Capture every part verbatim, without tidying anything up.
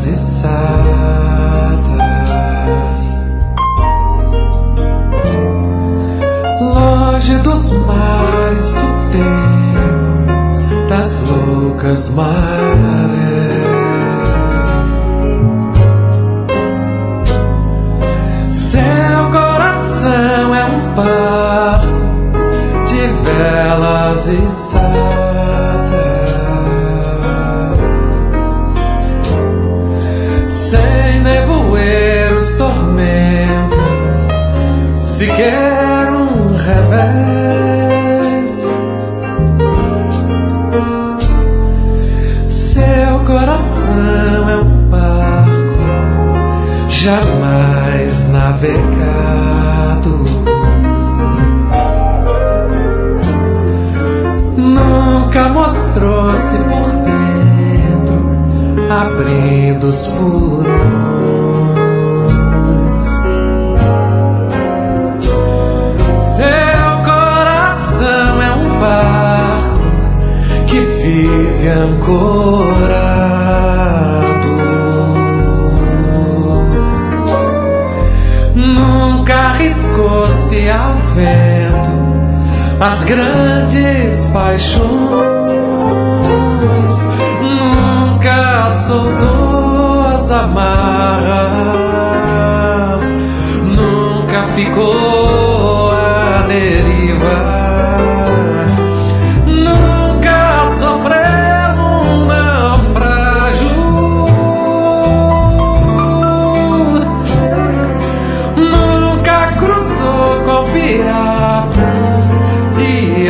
velas içadas, longe dos mares do tempo, das loucas marés. Seu coração é um barco de velas içadas, sem nevoeiros, tormentas, sequer um revés. Seu coração é um barco jamais navegado, nunca mostrou-se por dentro, abrindo os porões. Seu coração é um barco que vive ancorado, nunca arriscou-se ao vento as grandes paixões, nunca soltou as amarras, nunca ficou à deriva, nunca sofreu um naufrágio, nunca cruzou com piratas e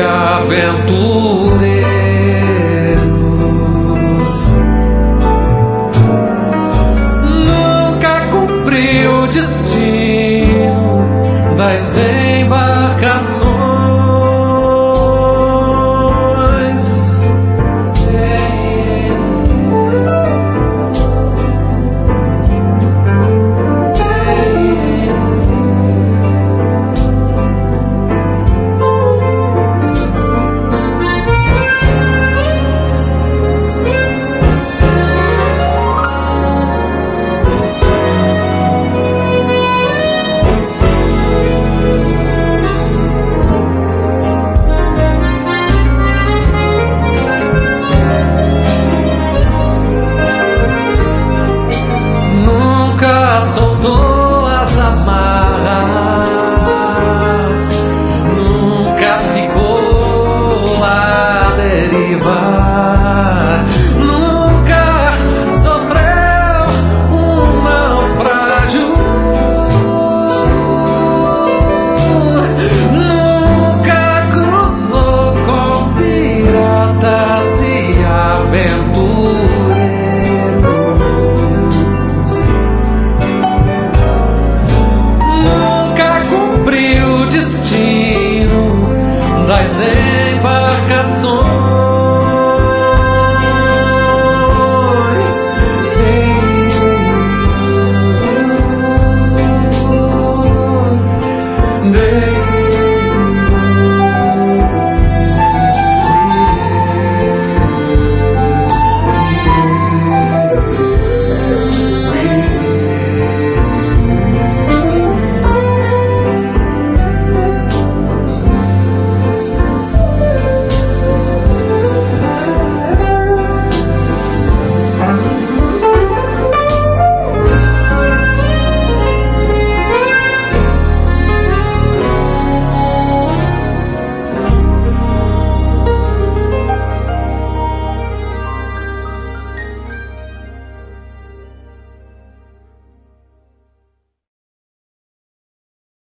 aventureiros, nunca cumpriu o destino das embarcações.